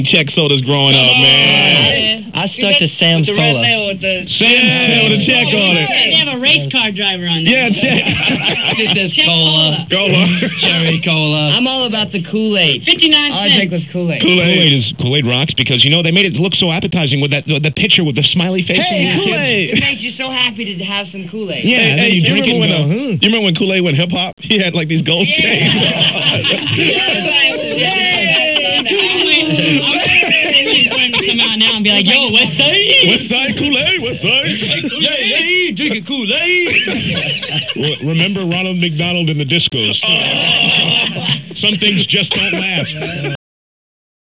Check sodas growing up, man. I stuck to Sam's Cola. Sam's with a check on it. They have a race car driver on there. Yeah, check. It just says Check Cola. Cola. Cherry Cola. I'm all about the Kool-Aid. 59 All I drank cents. was Kool-Aid. Kool-Aid rocks because, you know, they made it look so appetizing with the picture with the smiley face. Hey, Kool-Aid. It makes you so happy to have some Kool-Aid. Yeah, and then you drink it and go, you remember when Kool-Aid went hip-hop? He had like these gold chains. Come out now and be like, yo, West Side? West Side Kool-Aid, West Side. Hey, drinking Kool-Aid. Remember Ronald McDonald in the discos. Some things just don't last.